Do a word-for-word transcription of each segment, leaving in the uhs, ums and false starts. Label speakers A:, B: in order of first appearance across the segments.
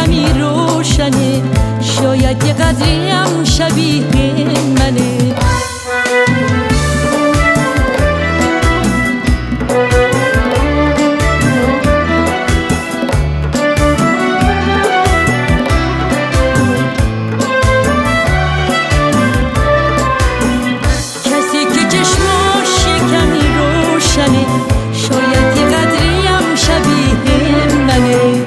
A: کمی روشنه، شاید یه قدری هم شبیه منه. کسی که چشماش یه کمی روشنه، شاید یه قدری هم شبیه منه.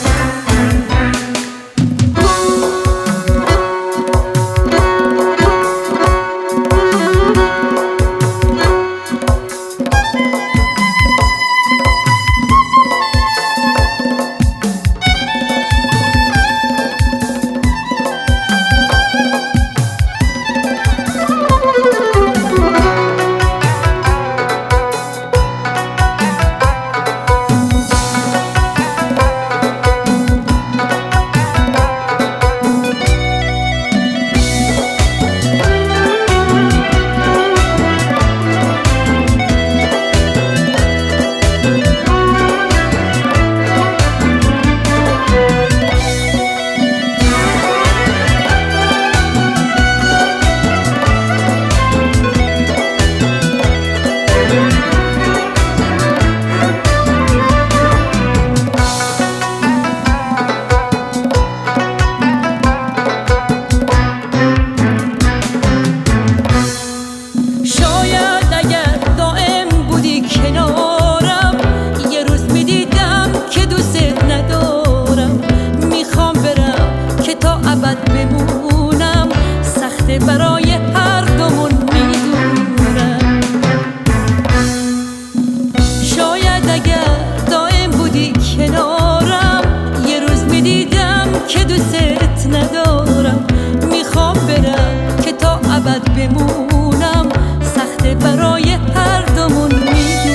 A: بمونم سخته برای هر دومون میدونم. شاید اگر دائم بودی کنارم، یه روز میدیدم که دوست ندارم. میخوام برم که تا ابد بمونم، سخته برای هر دومون میدونم.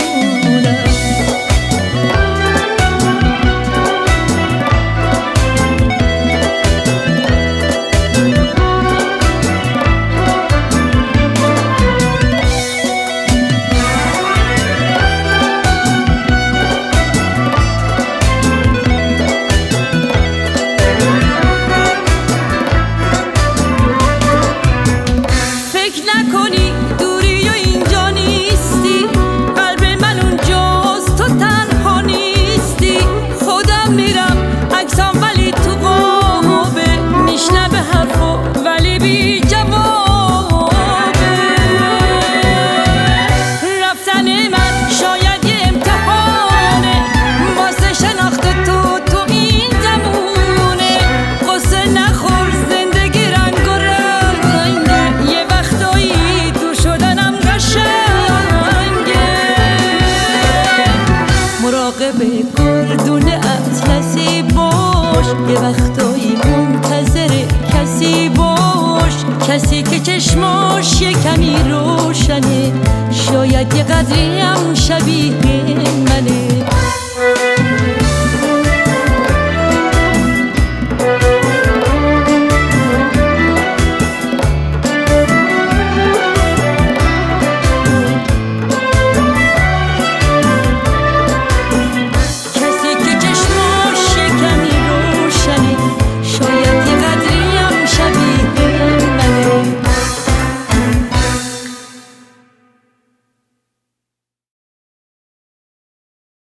A: به گردون اطلسی باش، یه وقتایی منتظر کسی باش. کسی که چشماش یه کمی روشنه، شاید یه قدری هم شبیه منه.